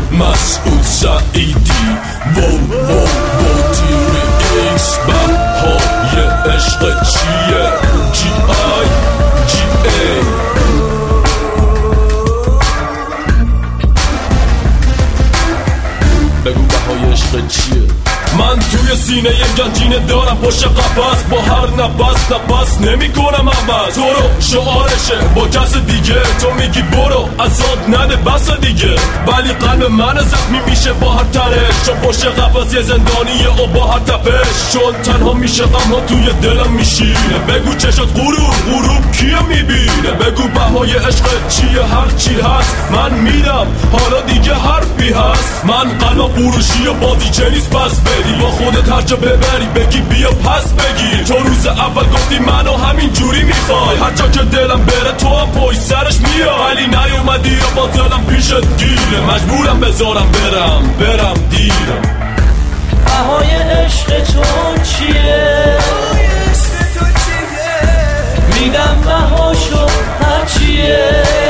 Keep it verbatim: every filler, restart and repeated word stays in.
مسعود سعیدی وو وو وو تیر ایکس بهای عشق چیه جی آی جی ای بگو بهای عشق چیه من توی سینه یه گنجینه دارم پشت قفس با هر نفس نفس نمی کنم عوض تو رو شعارشه با کس دیگه تو میگی برو ازاد نده بس دیگه ولی قلب من زخمی میشه با هر ترش چون پشت قفس یه زندانیه و با هر تپش چون تنها میشه غمها توی دلم میشینه بگو چشات غروب غروب کیه میبینه بگو بهای عشق چیه هر چی هست من میدم حالا دیگه حرفی هست من قلب فروشی و بازی چه نیست پس بدی با خودت هرچه ببری بگی بیا پس بگی تو روز اول گفتی منو همین جوری میخوای هر جا که دلم بره تو هم پشت سرش میای ولی نیومدی یا با دلم پیشت گیره مجبورم بذارم برم برم دیرم بهای عشق تو چیه میدم بهاشو هر چیه